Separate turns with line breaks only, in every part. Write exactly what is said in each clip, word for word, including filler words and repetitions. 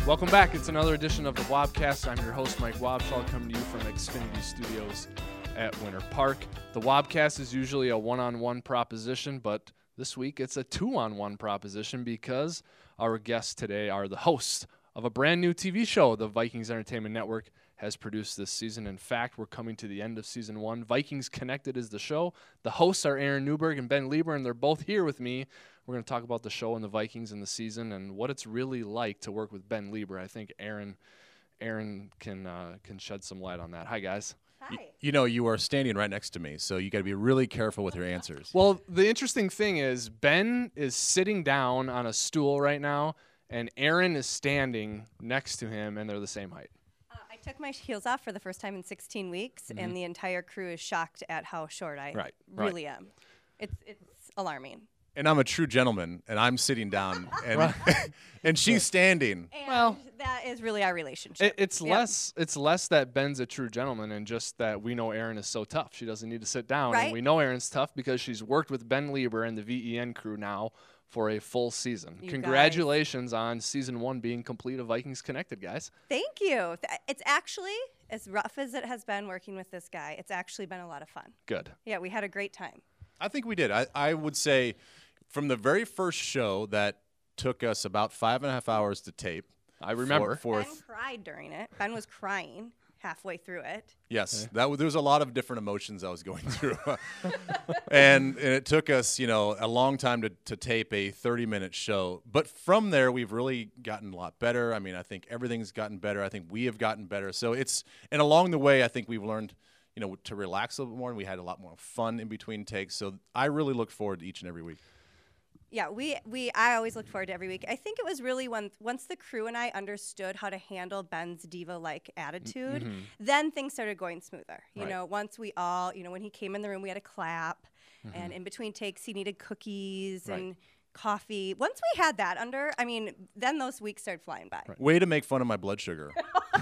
Welcome back. It's another edition of the Wobcast. I'm your host, Mike Wobschall, coming to you from Xfinity Studios at Winter Park. The Wobcast is usually a one-on-one proposition, but this week it's a two-on-one proposition because our guests today are the hosts of a brand new T V show the Vikings Entertainment Network has produced this season. In fact, we're coming to the end of season one. Vikings Connected is the show. The hosts are Aaron Newberg and Ben Lieber, and they're both here with me. We're going to talk about the show and the Vikings and the season and what it's really like to work with Ben Lieber. I think Aaron Aaron can uh, can shed some light on that. Hi, guys.
Hi.
You, you know, you are standing right next to me, so you got to be really careful with your answers.
Well, the interesting thing is Ben is sitting down on a stool right now, and Aaron is standing next to him, and they're the same height.
Uh, I took my heels off for the first time in sixteen weeks,
Mm-hmm.
and the entire crew is shocked at how short I
Right,
really am. It's it's alarming.
And I'm a true gentleman, and I'm sitting down, and and she's standing.
And
Well-
that is really our relationship.
It, it's
Yep.
less it's less that Ben's a true gentleman and just that we know Aaron is so tough. She doesn't need to sit down.
Right.
And we know Aaron's tough because she's worked with Ben Lieber and the V E N crew now for a full season.
You
Congratulations on season one being complete of Vikings Connected, guys.
Thank you. Th- It's actually, as rough as it has been working with this guy, it's actually been a lot of fun.
Good.
Yeah, we had a great time.
I think we did. I, I would say from the very first show that took us about five and a half hours to tape.
I remember.
For, for
Ben cried during it. Ben was crying halfway through it.
Yes, that w- there was a lot of different emotions I was going through, and, and it took us, you know, a long time to, to tape a thirty-minute show. But from there, we've really gotten a lot better. I mean, I think everything's gotten better. I think we have gotten better. So it's and along the way, I think we've learned, you know, to relax a little bit more, and we had a lot more fun in between takes. So I really look forward to each and every week.
Yeah, we, we I always look forward to every week. I think it was really when once the crew and I understood how to handle Ben's diva-like attitude,
Mm-hmm.
then things started going smoother. You
Right.
know, once we all, you know, when he came in the room, we had a clap, and in between takes, he needed cookies
Mm-hmm. Right.
and coffee. Once we had that under, I mean, then those weeks started flying by.
Way to make fun of my blood sugar.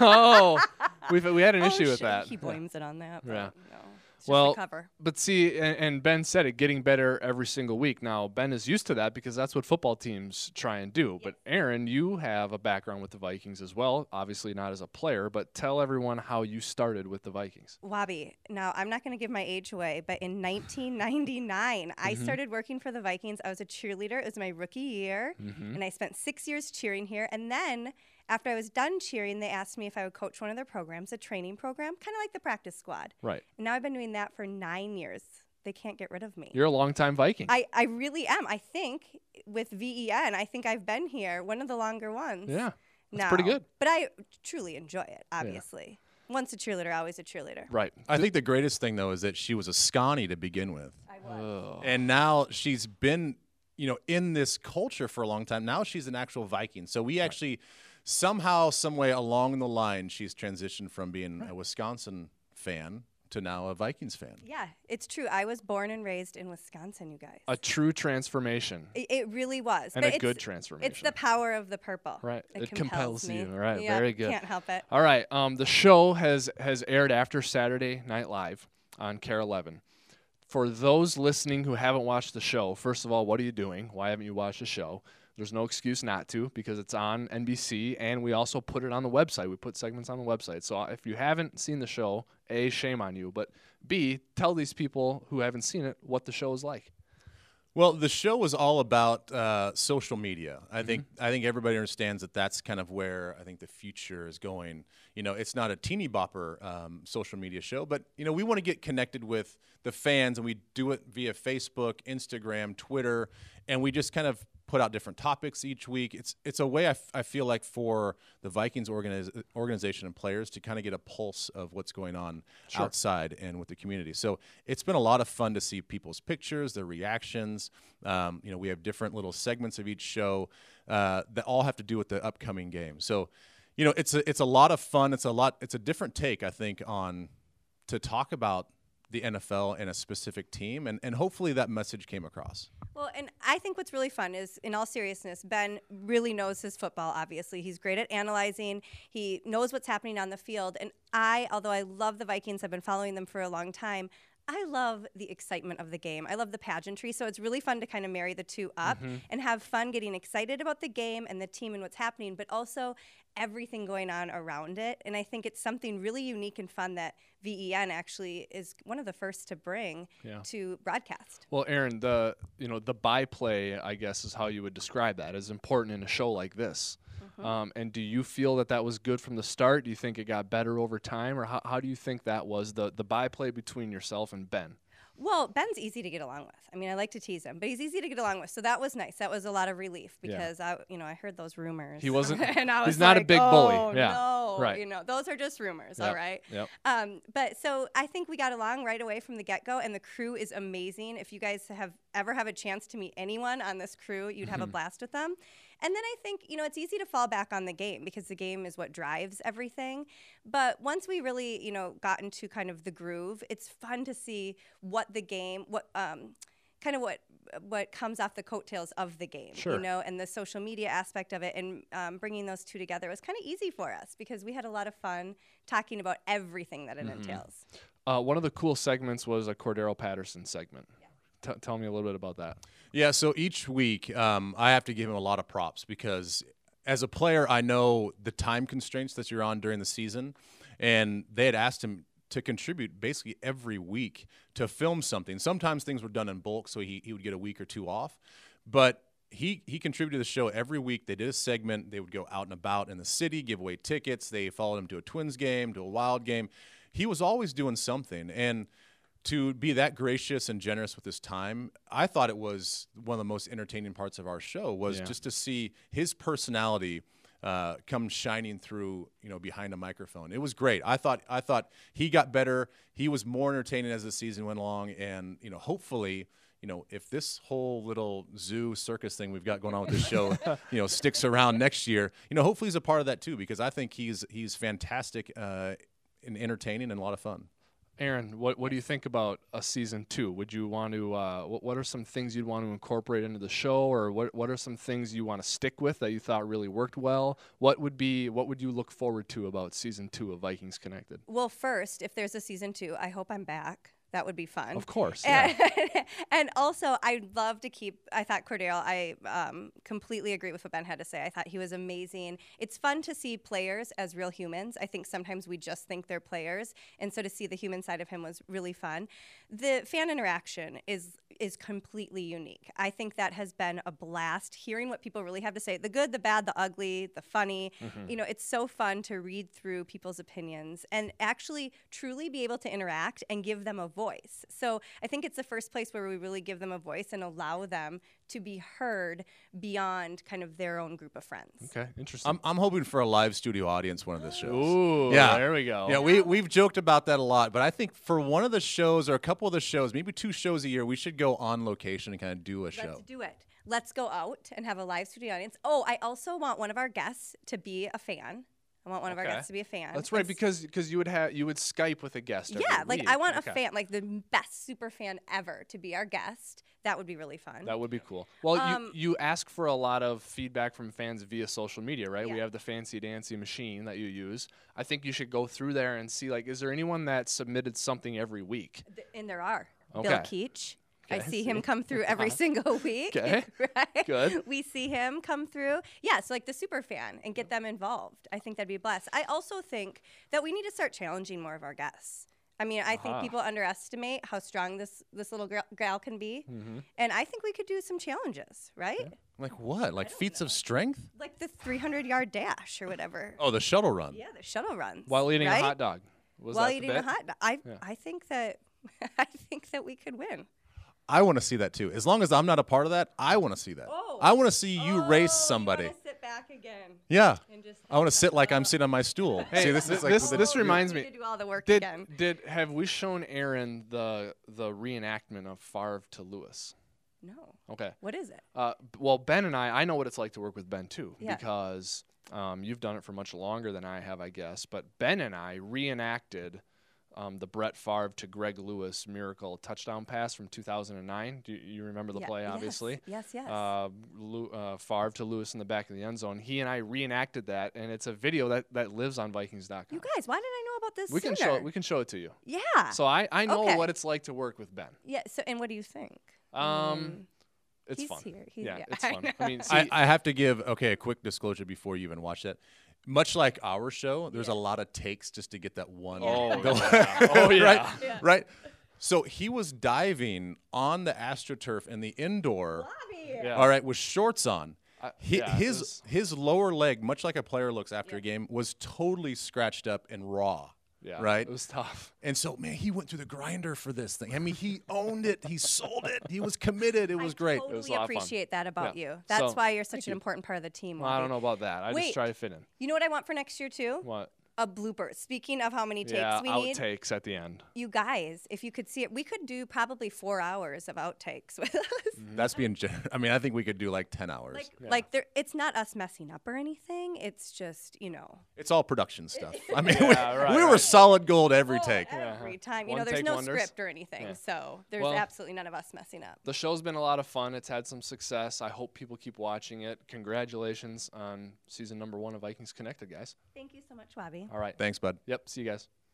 Oh, we've, we had an
Oh,
issue with
shit,
that.
He blames it on that. But
Yeah.
No, it's just
Well,
a cover.
but see, and, and Ben said it, getting better every single week. Now, Ben is used to that because that's what football teams try and do. But Aaron, you have a background with the Vikings as well, obviously not as a player, but tell everyone how you started with the Vikings.
Wabi, now I'm not going to give my age away, but in nineteen ninety-nine, I
Mm-hmm.
started working for the Vikings. I was a cheerleader. It was my rookie year,
Mm-hmm.
and I spent six years cheering here. And then after I was done cheering, they asked me if I would coach one of their programs, a training program, kind of like the practice squad.
Right.
And now I've been doing that for nine years. They can't get rid of me.
You're a longtime Viking.
I, I really am. I think with V E N, I think I've been here, one of the longer ones.
yeah. That's
now.
pretty good.
But I truly enjoy it, obviously. Once a cheerleader, always a cheerleader.
Right.
I think the greatest thing, though, is that she was a Scotty to begin with.
I was.
Oh.
And now she's been, you know, in this culture for a long time. Now she's an actual Viking. So we actually, somehow, some way along the line, she's transitioned from being a Wisconsin fan to now a Vikings fan.
Yeah, it's true. I was born and raised in Wisconsin, you guys.
A true transformation.
It, it really was.
And
But
a
it's-
good transformation.
It's the power of the purple.
Right.
It,
It
compels,
compels
me.
you. Right.
Yeah,
Very good.
Can't help it.
All right. Um, the show has has aired after Saturday Night Live on Care eleven. For those listening who haven't watched the show, first of all, what are you doing? Why haven't you watched the show? There's no excuse not to because it's on N B C, and we also put it on the website. We put segments on the website. So if you haven't seen the show, A, shame on you, but B, tell these people who haven't seen it what the show is like.
Well, the show was all about uh, social media. I think I think everybody understands that that's kind of where I think the future is going. You know, it's not a teeny bopper um, social media show, but you know, we want to get connected with the fans, and we do it via Facebook, Instagram, Twitter, and we just kind of put out different topics each week. It's it's a way I, f- I feel like for the Vikings organiz- organization and players to kind of get a pulse of what's going on
Sure.
outside and with the community. So it's been a lot of fun to see people's pictures, their reactions. Um, you know, we have different little segments of each show uh, that all have to do with the upcoming game. So, you know, it's a it's a lot of fun. It's a lot. It's a different take, I think, on to talk about the N F L and a specific team, and, and hopefully that message came across.
Well, and I think what's really fun is, in all seriousness, Ben really knows his football, obviously. He's great at analyzing. He knows what's happening on the field. And I, although I love the Vikings, I've been following them for a long time, I love the excitement of the game. I love the pageantry. So it's really fun to kind of marry the two up
Mm-hmm.
and have fun getting excited about the game and the team and what's happening, but also everything going on around it. And I think it's something really unique and fun that V E N actually is one of the first to bring
Yeah.
to broadcast.
Well, Aaron, the you know the byplay, I guess, is how you would describe that, is important in a show like this.
Mm-hmm.
Um, and do you feel that that was good from the start? Do you think it got better over time, or how, how do you think that was the the byplay between yourself and Ben?
Well, Ben's easy to get along with. I mean, I like to tease him, but he's easy to get along with. So that was nice. That was a lot of relief
Yeah.
because I, you know, I heard those rumors.
He wasn't-
and I was
he's not a
like,
big bully.
"Oh,
Yeah,
no,
right.
You know, those are just rumors.
Yep,
All right.
yep.
Um, but so I think we got along right away from the get-go, and the crew is amazing. If you guys have ever have a chance to meet anyone on this crew, you'd have a blast with them. And then I think, you know, it's easy to fall back on the game because the game is what drives everything. But once we really, you know, got into kind of the groove, it's fun to see what the game, what um, kind of what what comes off the coattails of the game,
Sure.
you know, and the social media aspect of it, and um, bringing those two together was kind of easy for us because we had a lot of fun talking about everything that it
Mm-hmm.
entails.
Uh, one of the cool segments was a Cordero Patterson segment. T- tell me a little bit about that.
Yeah, so each week um, I have to give him a lot of props because as a player, I know the time constraints that you're on during the season, and they had asked him to contribute basically every week to film something. Sometimes things were done in bulk, so he, he would get a week or two off, but he he contributed to the show every week. They did a segment. They would go out and about in the city, give away tickets. They followed him to a Twins game, to a Wild game. He was always doing something, and to be that gracious and generous with his time, I thought it was one of the most entertaining parts of our show was
Yeah.
just to see his personality uh, come shining through, you know, behind a microphone. It was great. I thought I thought he got better. He was more entertaining as the season went along, and you know, hopefully, you know, if this whole little zoo circus thing we've got going on with this show, you know, sticks around next year, you know, hopefully he's a part of that too because I think he's he's fantastic uh, and entertaining and a lot of fun.
Aaron, what what do you think about a season two? Would you want to? Uh, what what are some things you'd want to incorporate into the show, or what what are some things you want to stick with that you thought really worked well? What would be what would you look forward to about season two of Vikings Connected?
Well, first, if there's a season two, I hope I'm back. That would be fun.
Of course, yeah.
And, and also, I'd love to keep, I thought Cordero, I um, completely agree with what Ben had to say. I thought he was amazing. It's fun to see players as real humans. I think sometimes we just think they're players. And so to see the human side of him was really fun. The fan interaction is is completely unique. I think that has been a blast, hearing what people really have to say. The good, the bad, the ugly, the funny.
Mm-hmm.
You know, it's so fun to read through people's opinions and actually truly be able to interact and give them a voice. So I think it's the first place where we really give them a voice and allow them to be heard beyond kind of their own group of friends.
Okay, interesting.
I'm I'm hoping for a live studio audience one of the shows.
Ooh,
Yeah.
there we go.
Yeah, we we've joked about that a lot, but I think for one of the shows or a couple of the shows, maybe two shows a year, we should go on location and kind of do a show.
Let's do it. Let's go out and have a live studio audience. Oh, I also want one of our guests to be a fan. I want one of our
Okay.
guests to be a fan.
That's right,
And s-
because because you would have you would Skype with a guest. every
yeah, like
week.
I want
Okay.
a fan, like the best super fan ever to be our guest. That would be really fun.
That would be cool. Well,
Um,
you, you ask for a lot of feedback from fans via social media, right? We
Yeah.
have the fancy dancy machine that you use. I think you should go through there and see, like, is there anyone that submitted something every week?
Th- and there are. Bill
Okay.
Keach. I
Okay,
see
see?
him come through every single week.
Okay,
right?
good.
We see him come through. Yeah, so like the super fan and get them involved. I think that'd be a blast. I also think that we need to start challenging more of our guests. I mean, I think
Aha.
people underestimate how strong this this little gal, gal can be,
Mm-hmm.
and I think we could do some challenges, right?
Like what? Like feats of strength?
Like the three hundred yard dash or whatever.
Oh, the shuttle run.
Yeah, the shuttle runs.
While eating
right?
a hot dog. Was
While
that the
eating a
bet?
hot dog. I
Yeah.
I think that I think that we could win.
I want to see that too. As long as I'm not a part of that, I want to see that.
Oh.
I want to see you race
Oh,
somebody.
You want to sit back again
Yeah.
and just.
I want to sit like I'm sitting on my stool.
Hey,
see, this
th-
is like
this-
the-
this reminds
We
me-
could do all the work
Did
again.
did have we shown Aaron the the reenactment of Favre to Lewis?
No.
Okay.
What is it?
Uh, b- well, Ben and I, I know what it's like to work with Ben too,
Yeah.
because um, you've done it for much longer than I have, I guess. But Ben and I reenacted um, the Brett Favre to Greg Lewis miracle touchdown pass from two thousand nine. Do you, you remember the
Yeah,
play,
yes,
obviously?
Yes, yes.
Uh, Lu- uh, Favre to Lewis in the back of the end zone. He and I reenacted that, and it's a video that, that lives on Vikings dot com.
you guys, why didn't I know about this
We can
sooner.
show it. We can show it to you.
Yeah.
So I, I know
Okay.
what it's like to work with Ben.
yeah. So, and what do you think?
Um, it's
he's
fun.
here. He's-
yeah,
yeah,
it's
I
fun.
know.
I mean, see,
I, I have to give okay a quick disclosure before you even watch that. Much like our show, there's a lot of takes just to get that one.
oh,
go-
yeah. oh yeah.
right,
Yeah.
right. So he was diving on the AstroTurf in the indoor.
Bobby.
Yeah.
All right, with shorts on.
I-
Hi-
yeah, it
his
was-
his lower leg, much like a player looks after
Yeah.
a game, was totally scratched up and raw.
yeah,
right?
It was tough.
And so, man, he went through the grinder for this thing. I mean, he owned it. He sold it. He was committed. It was
I
great.
Totally
was a lot of fun.
appreciate that about
Yeah.
you. That's
So-
why you're such
Thank
an
you.
important part of the team.
Well, I don't
Bobby.
know about that. I
Wait.
just try to fit in.
You know what I want for next year too?
What?
A blooper. Speaking of how many takes
yeah,
we need,
outtakes at the end.
you guys, if you could see it, we could do probably four hours of outtakes with us.
That's being. Gen- I mean, I think we could do like ten hours.
Like,
Yeah.
like there, it's not us messing up or anything. It's just, you know,
It's all production stuff. I mean,
Yeah,
we,
right,
we were
right.
solid gold every
oh,
take.
every
Yeah.
time. You
One
know, there's
take
no
wonders.
script or anything,
Yeah.
so there's
Well-
absolutely none of us messing up.
The show's been a lot of fun. It's had some success. I hope people keep watching it. Congratulations on season number one of Vikings Connected, guys.
Thank you so much, Wabi.
All right.
Thanks, bud.
Yep. See you guys.